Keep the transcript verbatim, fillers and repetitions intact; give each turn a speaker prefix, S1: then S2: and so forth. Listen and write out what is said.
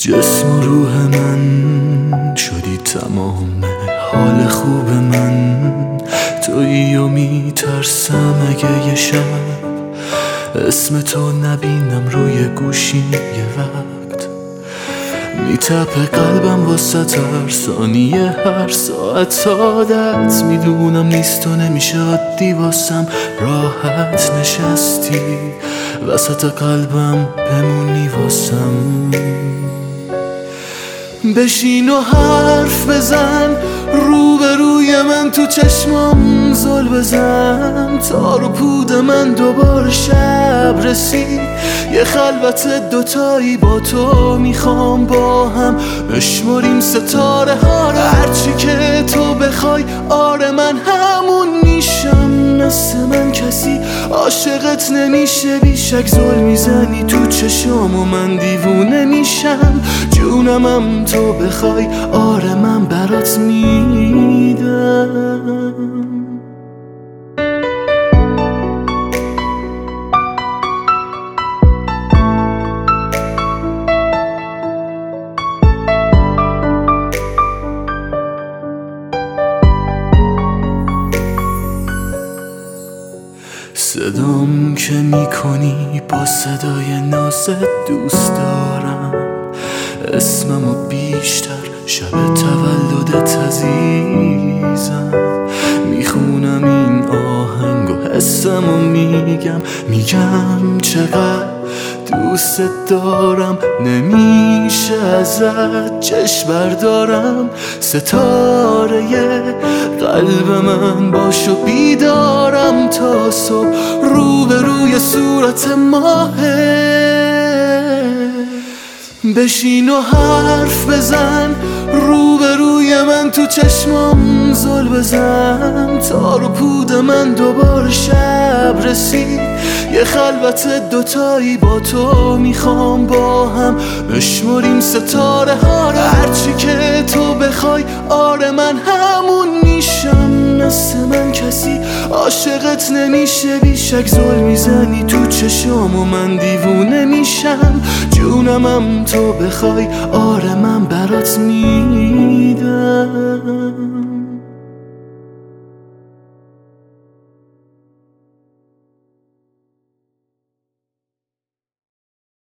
S1: جسم و روح من شدی تمام حال خوب من. تویی و میترسم اگه یه شب اسم تو نبینم روی گوشی یه وقت. میتپه قلبم واسه هر ثانیه هر ساعت عادت. میدونم نیست و نمیشه عادی واسم راحت نشستی وسط قلبم بمونی واسم. بشین و حرف بزن روبروی من تو چشمام زل بزن تا رو پود من دوباره شب رسید. یه خلوت دوتایی با تو میخوام با هم بشمریم ستاره ها رو هرچی که تو بخوای. آره من همون میشم مثل من کسی عاشقت نمیشه بیشک زل میزنی تو چشام و من دیوونه میشم. جونمم تو بخوای آره من برات میدم. صدام که میکنی با صدای نازت دوست دارم. اسممو بیشتر شب تولدت عزیزم. میخونم این آهنگو حسمو میگم میگم چقدر دوست دارم. نمیشه ازت چشم بردارم. ستاره قلب من باشو بیدارم تا صبح روبروی صورت ماهه. بشین و حرف بزن روبروی من تو چشمام زل بزن تا رو پود من دوباره شب رسید. یه خلوت دوتایی با تو میخوام با هم بشمریم ستاره ها رو هرچی که تو بخوای. آره من همون میشم مثل من کسی عاشقت نمیشه بیشک زل میزنی تو چشام و من دیوونه میشم. جونمم تو بخوای آره من برات میدم.